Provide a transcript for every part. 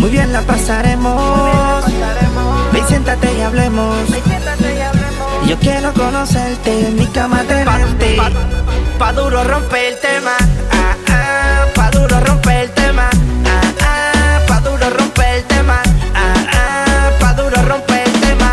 Muy bien la pasaremos. Ven, siéntate y hablemos. Yo quiero conocerte, en mi cama tenerte. Pa' duro romper el tema. Pa' duro romper el tema. Pa' duro romper el tema. Pa' duro romper el tema.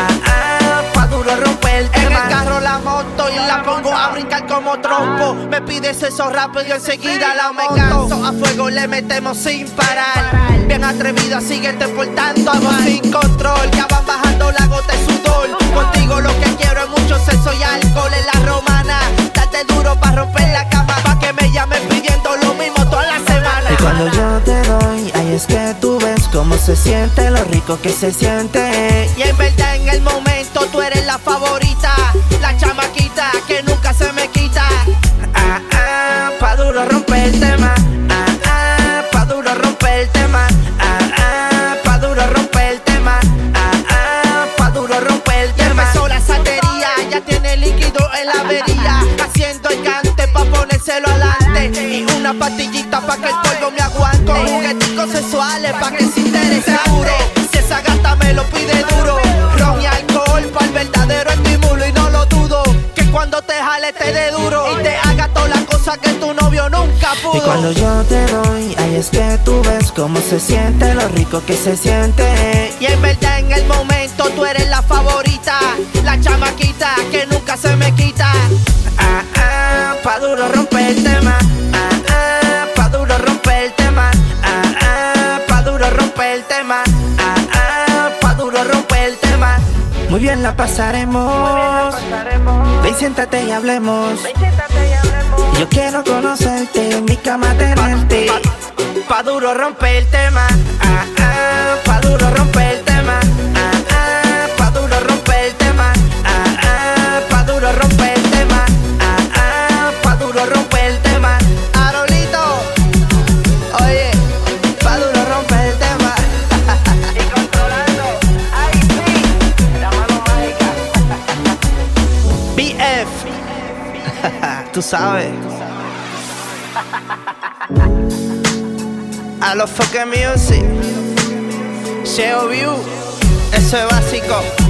Pa' duro romper el tema. En el carro la moto y la pongo a brincar como trompo. Me pides eso rápido y enseguida la monto. A fuego le metemos sin parar. Bien atrevida, síguete portando. Vamos sin control, ya van bajando la gota de sudor. Contigo lo que quiero es mucho sexo y alcohol en la romana. Date duro pa' romper la cama, pa' que me llamen pidiendo lo mismo toda la semana. Y cuando yo te doy, ahí es que tú ves cómo se siente, lo rico que se siente. Y en verdad en el momento tú eres la favorita, la chamaquita que nunca se me quita. Pa' duro romper el tema. Pa' duro romper el tema. Pa' duro romper el tema. Pa' duro romper el tema. Ya empezó la santería, ya tiene líquido en la avería, haciendo el cante pa' ponérselo adelante. Y una pastillita pa' que el polvo me aguante. Con jugueticos sexuales pa' que se interese duro. Si esa gata me lo pide duro, ron y alcohol pa' el verdadero estímulo. Y no lo dudo, que cuando te jale te dé duro y te haga todas las cosas que tu novio nunca pudo. Y cuando yo te doy, ahí es que tú ves cómo se siente, lo rico que se siente. Y en verdad en el momento tú eres la favorita, la chamaquita que nunca se me quita. Pa' duro romper el tema. Pa' duro romper el tema. Pa' duro romper el tema. Pa' duro romper el tema. Muy bien la pasaremos. Ven, siéntate y hablemos. Yo quiero conocerte, en mi cama tenerte. Pa' duro romper el tema. Pa' duro romper el tema. Pa' duro romper el tema. Pa' duro romper el tema. Pa' duro romper el tema. Arolito, oye, pa' duro romper el tema. Y controlando, ahí sí, la mano mágica. BF, tú sabes. A los fucking music, Sheo View, eso es básico.